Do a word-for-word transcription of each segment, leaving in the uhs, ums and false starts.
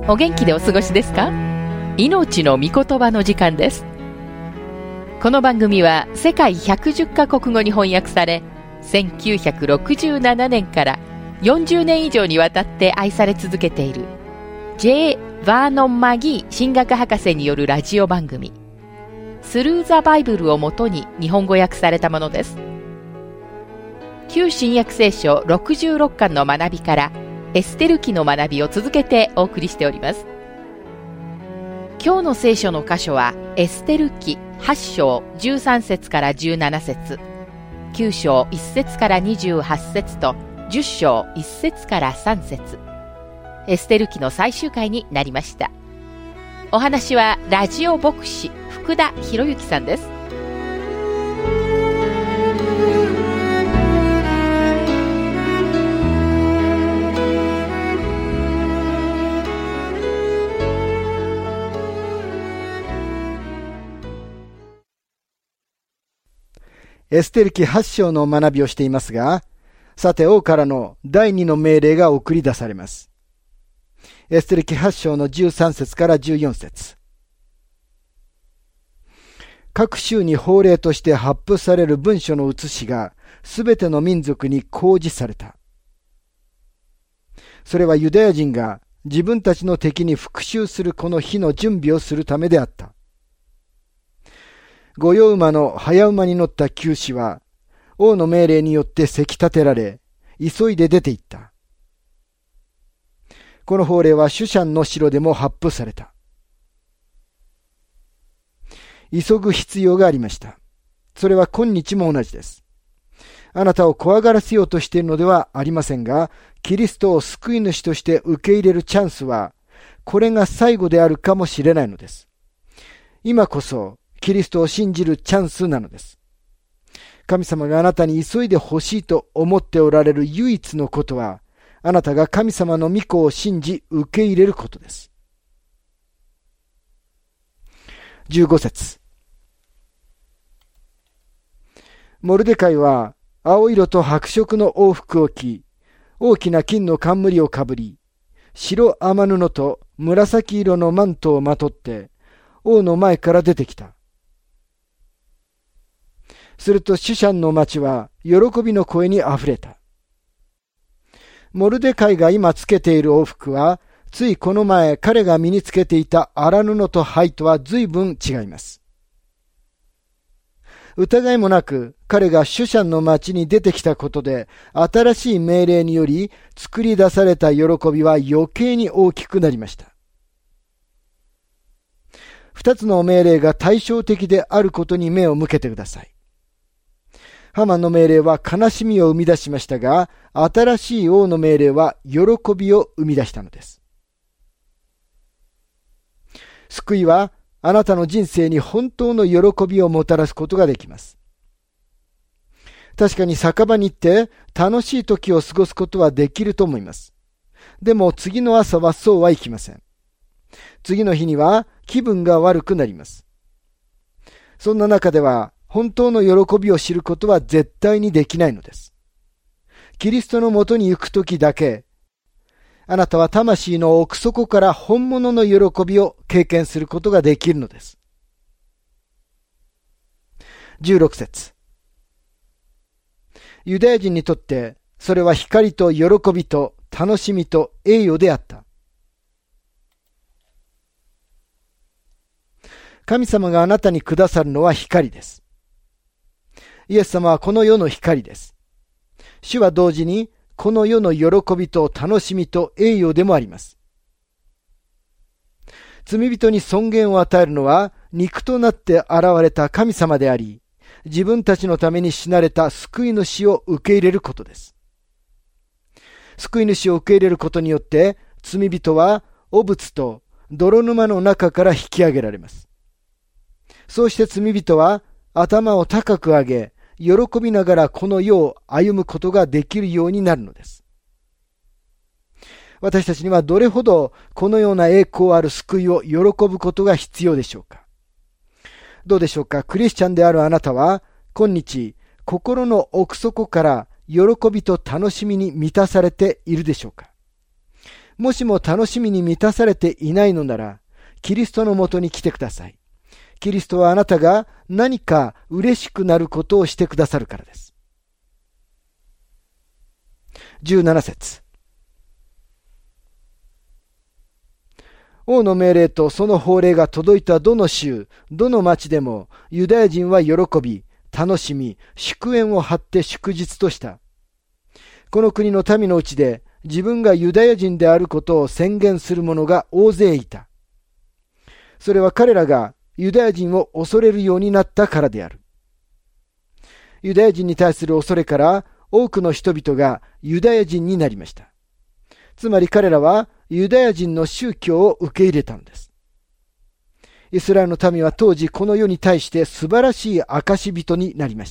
お元気でお過ごしですか？命の御言葉の時間です。この番組は世界ひゃくじゅっカ国語に翻訳され、せんきゅうひゃくろくじゅうななねんからよんじゅうねん以上にわたって愛され続けている J. バーノン・マギー神学博士によるラジオ番組スルー・ザ・バイブルをもとに日本語訳されたものです。旧新約聖書ろくじゅうろっかんの学びからエステル記の学びを続けてお送りしております。今日の聖書の箇所はエステル記はち章じゅうさん節からじゅうなな節、きゅう章いち節からにじゅうはち節とじゅっ章いち節からさん節、エステル記の最終回になりました。お話はラジオ牧師福田博之さんです。 エステル記はち章の学びをしていますが、さて王からのだいにの命令が送り出されます。エステル記はち章のじゅうさん節からじゅうよん節。各州に法令として発布される文書の写しがすべての民族に公示された。それはユダヤ人が自分たちの敵に復讐するこの日の準備をするためであった。御用馬の早馬に乗った騎士は王の命令によってせき立てられ、急いで出て行った。この法令はシュシャンの城でも発布された。急ぐ必要がありました。それは今日も同じです。あなたを怖がらせようとしているのではありませんが、キリストを救い主として受け入れるチャンスは、これが最後であるかもしれないのです。今こそ、キリストを信じるチャンスなのです。神様があなたに急いで欲しいと思っておられる唯一のことは、あなたが神様の御子を信じ受け入れることです。じゅうご節。モルデカイは青色と白色の王服を着、大きな金の冠をかぶり、白雨布と紫色のマントをまとって、王の前から出てきた。するとシュシャンの町は喜びの声にあふれた。モルデカイが今つけている王服は、ついこの前彼が身につけていた荒布と灰とは随分違います。疑いもなく彼がシュシャンの町に出てきたことで、新しい命令により作り出された喜びは余計に大きくなりました。二つの命令が対照的であることに目を向けてください。ハマンの命令は悲しみを生み出しましたが、新しい王の命令は喜びを生み出したのです。救いはあなたの人生に本当の喜びをもたらすことができます。確かに酒場に行って楽しい時を過ごすことはできると思います。でも次の朝はそうはいきません。次の日には気分が悪くなります。そんな中では本当の喜びを知ることは絶対にできないのです。キリストのもとに行くときだけ、あなたは魂の奥底から本物の喜びを経験することができるのです。じゅうろく節。ユダヤ人にとってそれは光と喜びと楽しみと栄誉であった。神様があなたにくださるのは光です。イエス様はこの世の光です。主は同時にこの世の喜びと楽しみと栄誉でもあります。罪人に尊厳を与えるのは肉となって現れた神様であり、自分たちのために死なれた救い主を受け入れることです。救い主を受け入れることによって罪人は汚物と泥沼の中から引き上げられます。そうして罪人は頭を高く上げ、喜びながらこの世を歩むことができるようになるのです。私たちにはどれほどこのような栄光ある救いを喜ぶことが必要でしょうか。どうでしょうか。クリスチャンであるあなたは今日心の奥底から喜びと楽しみに満たされているでしょうか。 もしも楽しみに満たされていないのなら、キリストのもとに来てください。キリストはあなたが何か嬉しくなることをしてくださるからです。じゅうなな節。王の命令とその法令が届いたどの州、どの町でも、ユダヤ人は喜び、楽しみ、祝宴を張って祝日とした。この国の民のうちで、自分がユダヤ人であることを宣言する者が大勢いた。それは彼らがユダヤ人を恐れるようになったからである。ユダヤ人に対する恐れから多くの人々がユダヤ人になりました。つまり彼らはユダヤ人の宗教を受け入れたのです。イスラエルの民は当時この世に対して素晴らしい証人になりました。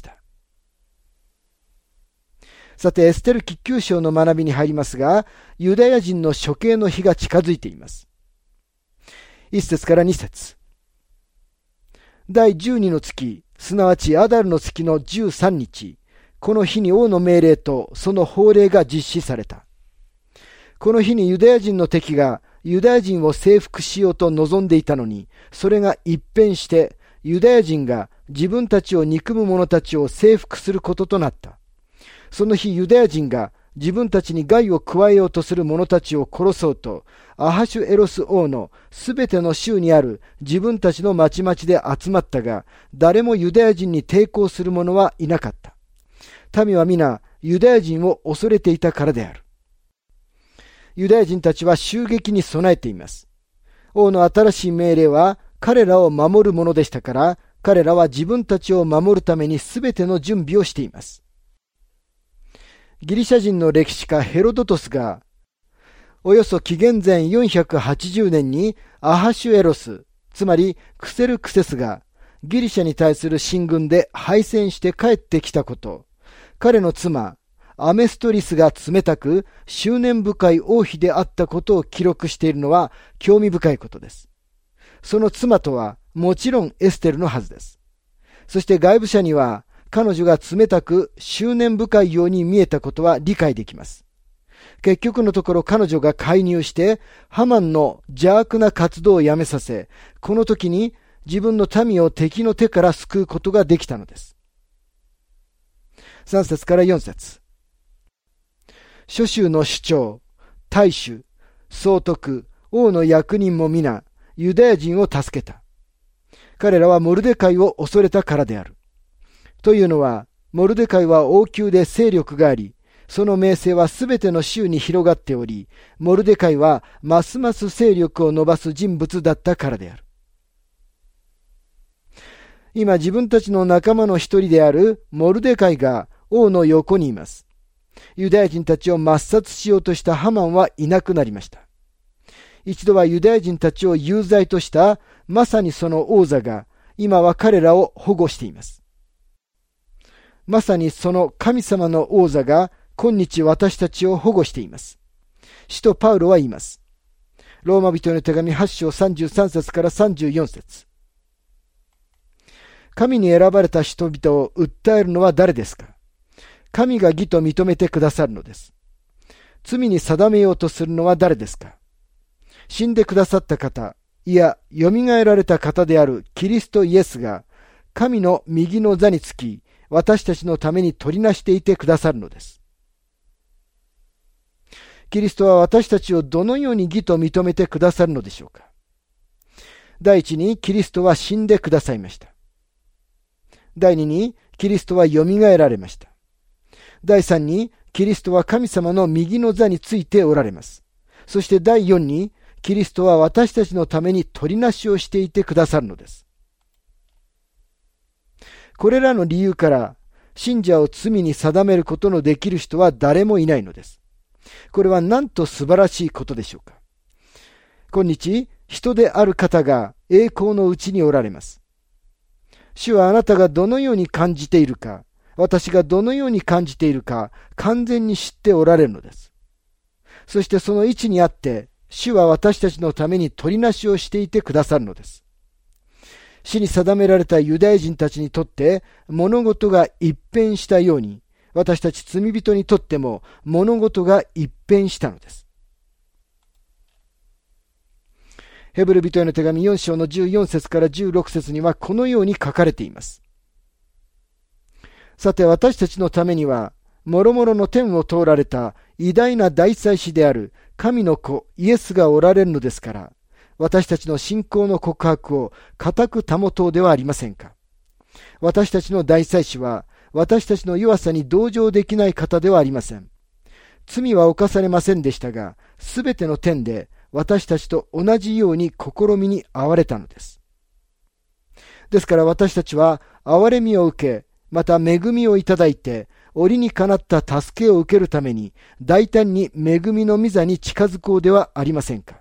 さて、エステル記きゅう章の学びに入りますが、ユダヤ人の処刑の日が近づいています。いち節からに節。第じゅうにの月、すなわちアダルの月のじゅうさんにち、この日に王の命令とその法令が実施された。この日にユダヤ人の敵がユダヤ人を征服しようと望んでいたのに、それが一変してユダヤ人が自分たちを憎む者たちを征服することとなった。その日ユダヤ人が自分たちに害を加えようとする者たちを殺そうと、アハシュエロス王のすべての州にある自分たちの町々で集まったが、誰もユダヤ人に抵抗する者はいなかった。民は皆ユダヤ人を恐れていたからである。ユダヤ人たちは襲撃に備えています。王の新しい命令は彼らを守るものでしたから、彼らは自分たちを守るためにすべての準備をしています。ギリシャ人の歴史家ヘロドトスが、およそ紀元前よんひゃくはちじゅうねんにアハシュエロス、つまりクセルクセスがギリシャに対する進軍で敗戦して帰ってきたこと、彼の妻、アメストリスが冷たく執念深い王妃であったことを記録しているのは興味深いことです。その妻とはもちろんエステルのはずです。そして外部者には彼女が冷たく執念深いように見えたことは理解できます。結局のところ彼女が介入してハマンの邪悪な活動をやめさせ、この時に自分の民を敵の手から救うことができたのです。さん節からよん節。諸州の首長、大衆、総督、王の役人も皆、ユダヤ人を助けた。彼らはモルデカイを恐れたからである。というのは、モルデカイは王宮で勢力があり、その名声はすべての州に広がっており、モルデカイはますます勢力を伸ばす人物だったからである。今自分たちの仲間の一人であるモルデカイが王の横にいます。ユダヤ人たちを抹殺しようとしたハマンはいなくなりました。一度はユダヤ人たちを有罪としたまさにその王座が今は彼らを保護しています。まさにその神様の王座が今日私たちを保護しています。使徒パウロは言います。ローマ人の手紙はち章さんじゅうさん節からさんじゅうよん節。神に選ばれた人々を訴えるのは誰ですか？神が義と認めてくださるのです。罪に定めようとするのは誰ですか？死んでくださった方、いや、蘇られた方であるキリストイエスが、神の右の座につき、私たちのために取りなしていてくださるのです。キリストは私たちをどのように義と認めてくださるのでしょうか。第一に、キリストは死んでくださいました。第二に、キリストは蘇られました。第三に、キリストは神様の右の座についておられます。そして第四に、キリストは私たちのために取りなしをしていてくださるのです。これらの理由から、信者を罪に定めることのできる人は誰もいないのです。これはなんと素晴らしいことでしょうか。今日、人である方が栄光のうちにおられます。主はあなたがどのように感じているか、私がどのように感じているか、完全に知っておられるのです。そしてその位置にあって、主は私たちのために取りなしをしていてくださるのです。死に定められたユダヤ人たちにとって物事が一変したように、私たち罪人にとっても物事が一変したのです。 ヘブル人への手紙よん章のじゅうよん節からじゅうろく節にはこのように書かれています。さて私たちのためには、もろもろの天を通られた偉大な大祭司である神の子イエスがおられるのですから、私たちの信仰の告白を固く保とうではありませんか。私たちの大祭司は、私たちの弱さに同情できない方ではありません。罪は犯されませんでしたが、すべての点で私たちと同じように試みに遭われたのです。ですから私たちは憐れみを受け、また恵みをいただいて、折にかなった助けを受けるために、大胆に恵みの御座に近づこうではありませんか。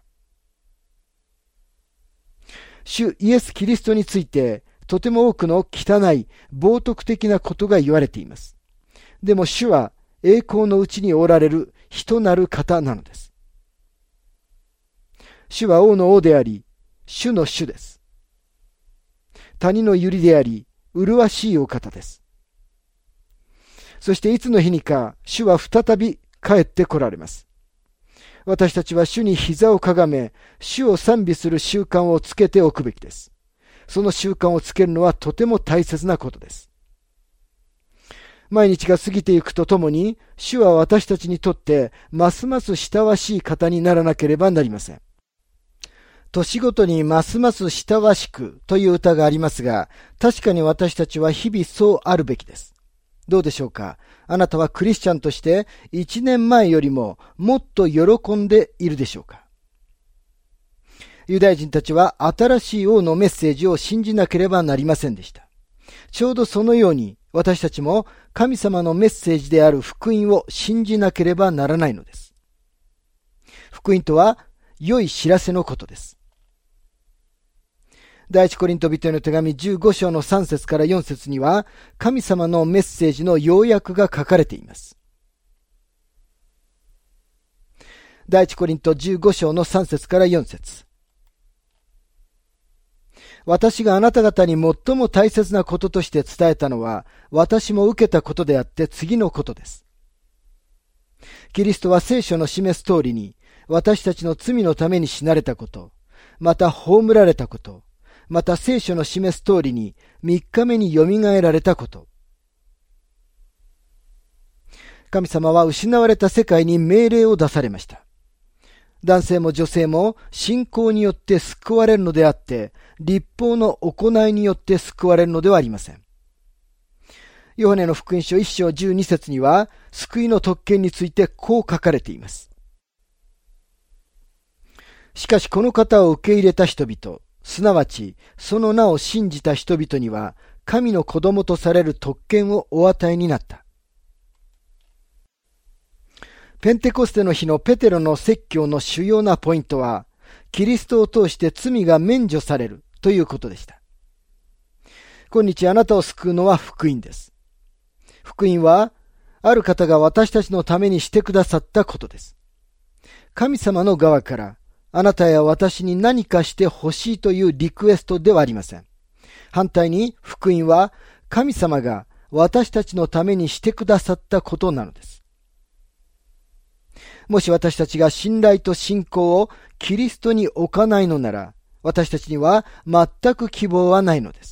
主イエス・キリストについて、とても多くの汚い、冒涜的なことが言われています。でも主は栄光のうちにおられる人なる方なのです。主は王の王であり、主の主です。谷の百合であり、麗しいお方です。そしていつの日にか、主は再び帰って来られます。私たちは主に膝をかがめ、主を賛美する習慣をつけておくべきです。その習慣をつけるのはとても大切なことです。毎日が過ぎていくとともに、主は私たちにとってますます親しい方にならなければなりません。年ごとにますます親しくという歌がありますが、確かに私たちは日々そうあるべきです。どうでしょうか。あなたはクリスチャンとして一年前よりももっと喜んでいるでしょうか。ユダヤ人たちは新しい王のメッセージを信じなければなりませんでした。ちょうどそのように私たちも神様のメッセージである福音を信じなければならないのです。福音とは良い知らせのことです。第一コリント人への手紙じゅうご章のさん節からよん節には、神様のメッセージの要約が書かれています。第一コリントじゅうご章のさん節からよん節。私があなた方に最も大切なこととして伝えたのは、私も受けたことであって次のことです。キリストは聖書の示す通りに、私たちの罪のために死なれたこと、また葬られたこと、また聖書の示す通りに三日目によみがえられたこと。神様は失われた世界に命令を出されました。男性も女性も信仰によって救われるのであって、律法の行いによって救われるのではありません。ヨハネの福音書いっ章じゅうに節には、救いの特権についてこう書かれています。しかしこの方を受け入れた人々、すなわちその名を信じた人々には、神の子供とされる特権をお与えになった。ペンテコステの日のペテロの説教の主要なポイントは、キリストを通して罪が免除されるということでした。今日あなたを救うのは福音です。福音は、ある方が私たちのためにしてくださったことです。神様の側から、あなたや私に何かして欲しいというリクエストではありません。反対に福音は神様が私たちのためにしてくださったことなのです。もし私たちが信頼と信仰をキリストに置かないのなら、私たちには全く希望はないのです。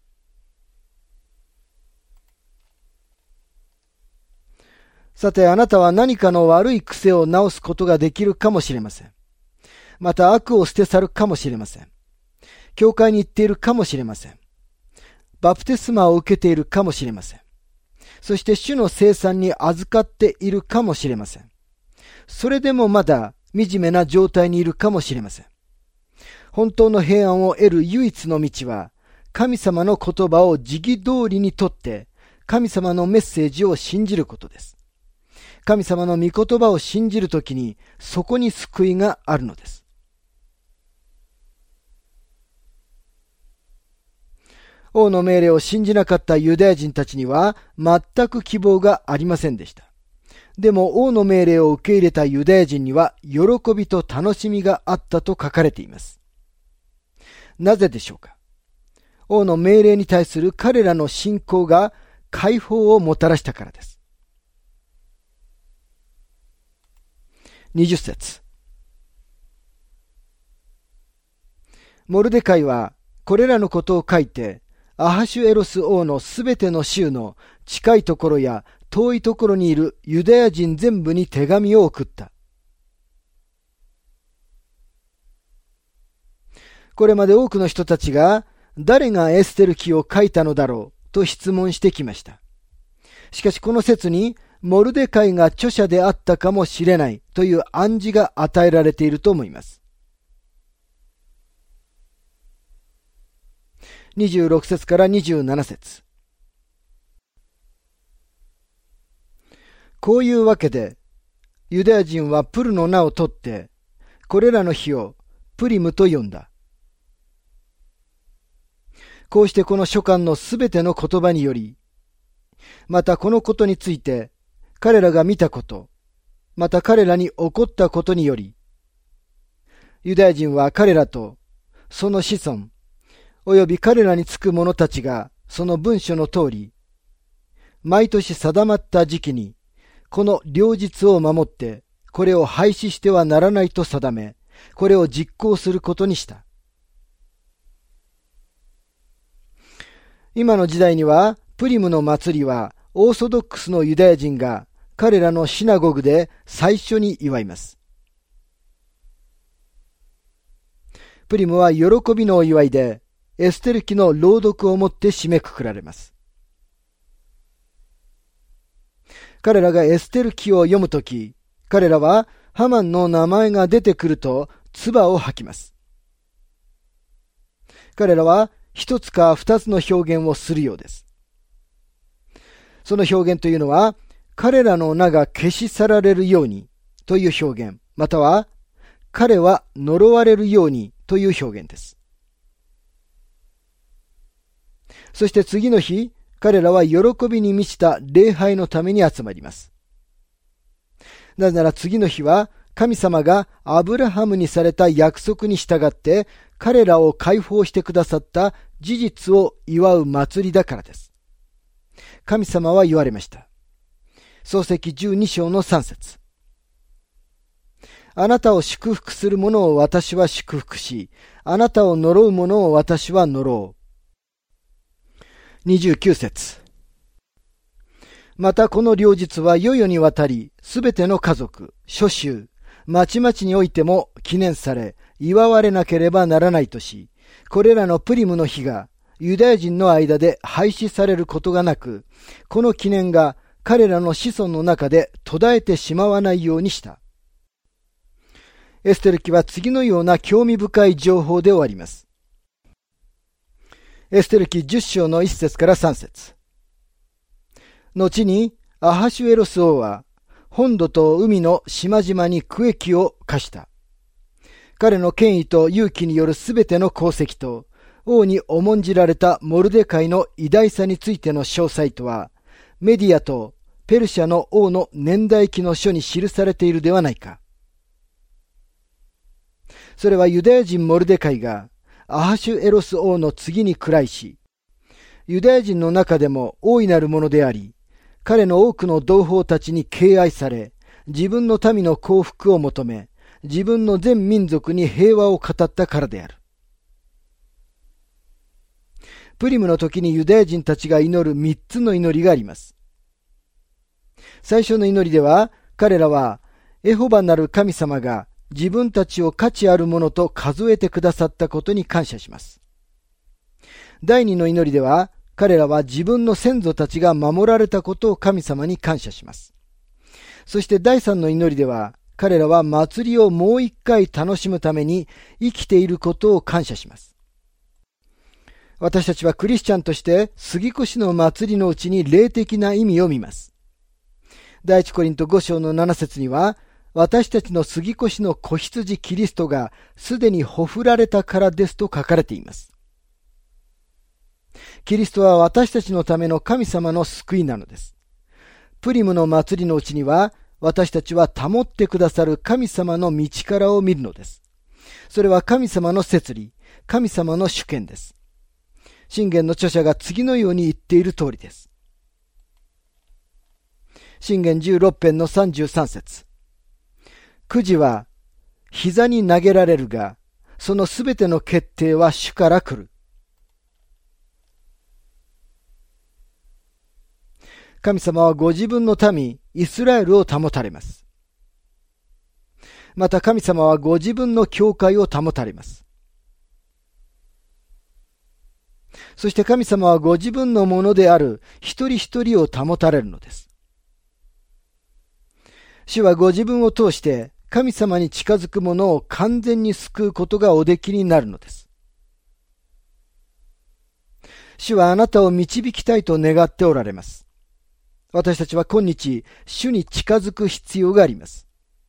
さて、あなたは何かの悪い癖を直すことができるかもしれません。また悪を捨て去るかもしれません。教会に行っているかもしれません。バプテスマを受けているかもしれません。そして主の聖餐に預かっているかもしれません。それでもまだ惨めな状態にいるかもしれません。本当の平安を得る唯一の道は、神様の言葉を時期通りにとって、神様のメッセージを信じることです。神様の御言葉を信じるときに、そこに救いがあるのです。王の命令を信じなかったユダヤ人たちには全く希望がありませんでした。でも王の命令を受け入れたユダヤ人には喜びと楽しみがあったと書かれています。なぜでしょうか。王の命令に対する彼らの信仰が解放をもたらしたからです。にじゅっ節。 モルデカイはこれらのことを書いて、アハシュエロス王のすべての州の近いところや遠いところにいるユダヤ人全部に手紙を送った。これまで多くの人たちが誰がエステル記を書いたのだろうと質問してきました。しかしこの説にモルデカイが著者であったかもしれないという暗示が与えられていると思います。にじゅうろく節からにじゅうなな節。こういうわけで、ユダヤ人はプルの名を取って、これらの日をプリムと呼んだ。こうしてこの書簡のすべての言葉により、またこのことについて彼らが見たこと、また彼らに起こったことにより、ユダヤ人は彼らとその子孫、および彼らにつく者たちがその文書の通り、毎年定まった時期にこの両日を守ってこれを廃止してはならないと定め、これを実行することにした。今の時代にはプリムの祭りはオーソドックスのユダヤ人が彼らのシナゴグで最初に祝います。プリムは喜びのお祝いでエステル記の朗読をもって締めくくられます。彼らがエステル記を読むとき、彼らはハマンの名前が出てくると唾を吐きます。彼らは一つか二つの表現をするようです。その表現というのは、彼らの名が消し去られるようにという表現、または彼は呪われるようにという表現です。そして次の日、彼らは喜びに満ちた礼拝のために集まります。なぜなら次の日は神様がアブラハムにされた約束に従って彼らを解放してくださった事実を祝う祭りだからです。神様は言われました。創世記じゅうに章のさん節。あなたを祝福する者を私は祝福し、あなたを呪う者を私は呪う。にじゅうきゅう節。またこの両日は世々にわたり、すべての家族、諸州、町々においても記念され、祝われなければならないとし、これらのプリムの日がユダヤ人の間で廃止されることがなく、この記念が彼らの子孫の中で途絶えてしまわないようにした。エステル記は次のような興味深い情報で終わります。エステル記じゅっ章のいち節からさん節。後にアハシュエロス王は本土と海の島々に区域を課した。彼の権威と勇気によるすべての功績と王に重んじられたモルデカイの偉大さについての詳細とはメディアとペルシャの王の年代記の書に記されているではないか。それはユダヤ人モルデカイがアハシュエロス王の次に位し、ユダヤ人の中でも大いなるものであり、彼の多くの同胞たちに敬愛され、自分の民の幸福を求め、自分の全民族に平和を語ったからである。プリムの時にユダヤ人たちが祈る三つの祈りがあります。最初の祈りでは、彼らはエホバなる神様が自分たちを価値あるものと数えてくださったことに感謝します。第二の祈りでは、彼らは自分の先祖たちが守られたことを神様に感謝します。そして第三の祈りでは、彼らは祭りをもう一回楽しむために生きていることを感謝します。私たちはクリスチャンとして杉越の祭りのうちに霊的な意味を見ます。第一コリントご章のなな節には、私たちの杉越の子羊キリストがすでにほふられたからですと書かれています。キリストは私たちのための神様の救いなのです。プリムの祭りのうちには、私たちは保ってくださる神様の道からを見るのです。それは神様の摂理、神様の主権です。箴言の著者が次のように言っている通りです。箴言じゅうろく編のさんじゅうさん節。くじは膝に投げられるが、 そのすべての決定は主から来る。神様はご自分の民、イスラエルを保たれます。また神様はご自分の教会を保たれます。そして神様はご自分のものである一人一人を保たれるのです。主はご自分を通して神様に近づく者を完全に救うことがおできになるのです。主はあなたを導きたいと願っておられます。私たちは今日、主に近づく必要があります。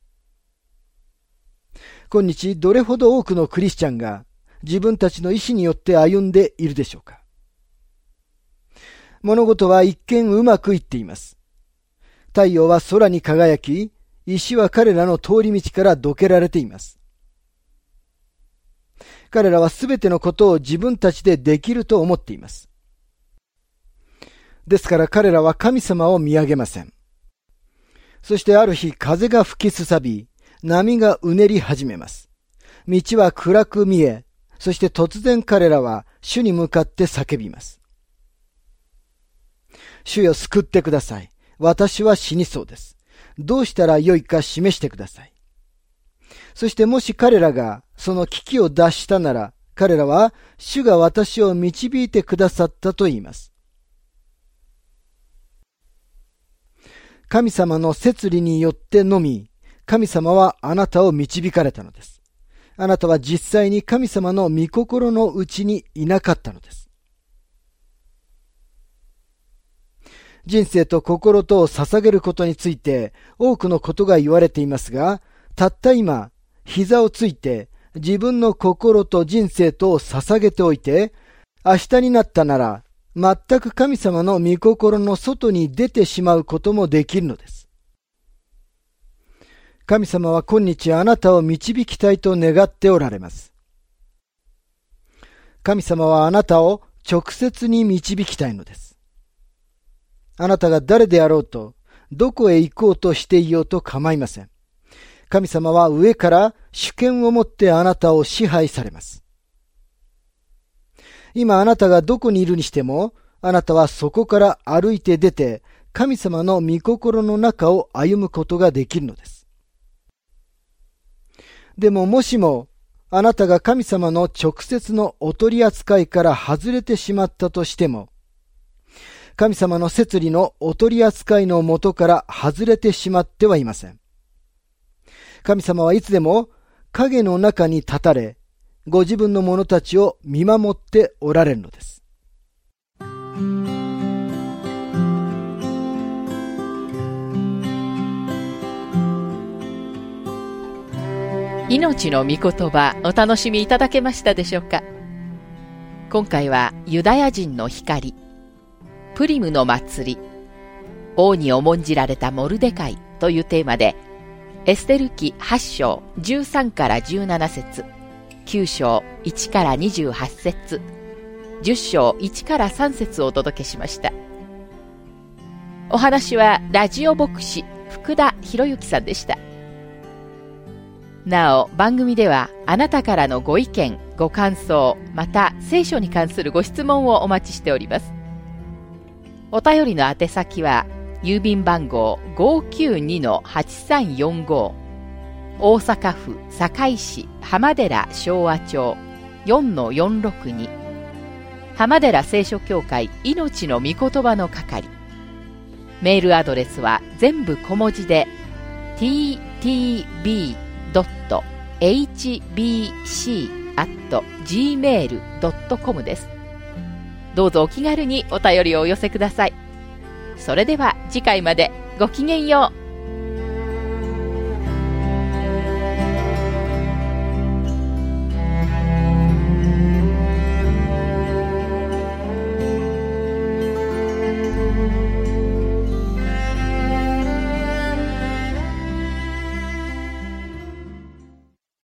今日、どれほど多くのクリスチャンが自分たちの意志によって歩んでいるでしょうか。物事は一見うまくいっています。太陽は空に輝き、石は彼らの通り道からどけられています。彼らはすべてのことを自分たちでできると思っています。ですから彼らは神様を見上げません。そしてある日風が吹きすさび、波がうねり始めます。道は暗く見え、そして突然彼らは主に向かって叫びます。主よ、救ってください。私は死にそうです。どうしたらよいか示してください。そしてもし彼らがその危機を脱したなら、彼らは主が私を導いてくださったと言います。神様の摂理によってのみ、神様はあなたを導かれたのです。あなたは実際に神様の御心のうちにいなかったのです。人生と心とを捧げることについて多くのことが言われていますが、たった今、膝をついて自分の心と人生とを捧げておいて、明日になったなら、全く神様の御心の外に出てしまうこともできるのです。神様は今日あなたを導きたいと願っておられます。神様はあなたを直接に導きたいのです。あなたが誰であろうと、どこへ行こうとしていようと構いません。神様は上から主権を持ってあなたを支配されます。今あなたがどこにいるにしても、あなたはそこから歩いて出て、神様の御心の中を歩むことができるのです。でももしも、あなたが神様の直接のお取り扱いから外れてしまったとしても、神様の摂理のお取り扱いの元から外れてしまってはいません。神様はいつでも影の中に立たれ、ご自分の者たちを見守っておられるのです。 命の御言葉、お楽しみいただけましたでしょうか。今回はユダヤ人の光、プリムの祭り、王に重んじられたモルデカイというテーマで、エステル記はち章じゅうさんからじゅうなな節、きゅう章いちからにじゅうはち節、じゅっ章いちからさん節をお届けしました。お話はラジオ牧師福田博之さんでした。なお番組ではあなたからのご意見ご感想、また聖書に関するご質問をお待ちしております。お便りの宛先は郵便番号 ごーきゅうにのはちさんよんご、大阪府堺市浜寺昭和町 よんのよんろくに、浜寺聖書協会命の御言葉の係。メールアドレスは全部小文字で ティーティービードットエイチビーシーアットジーメールドットコム です。どうぞお気軽にお便りをお寄せください。それでは次回までごきげんよう。